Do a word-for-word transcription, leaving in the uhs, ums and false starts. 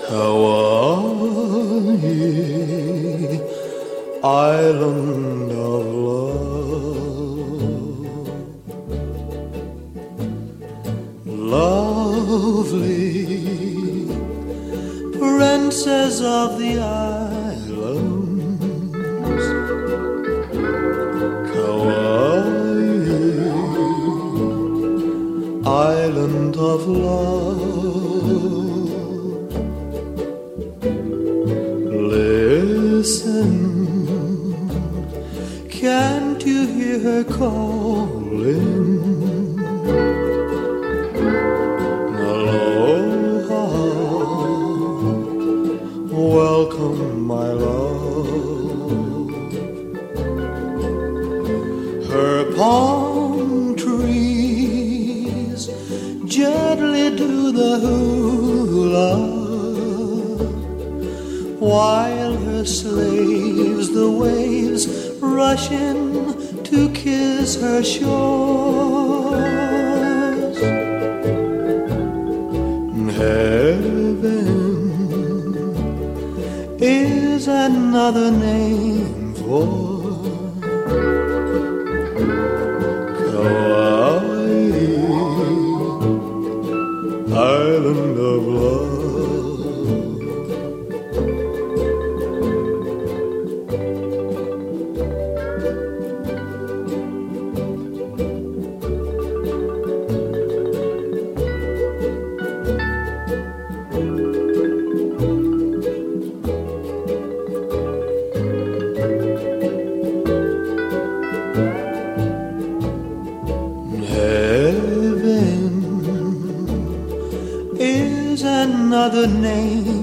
Hawaii, island of love, lovely princess of the islands, Kauai, island of love. Listen, can't you hear her calling? Aloha, welcome my love. Her palm trees gently do the hula, while her slaves, the waves, rush in to kiss her shores. Heaven is another name for Kauai, island of love. Heaven is another name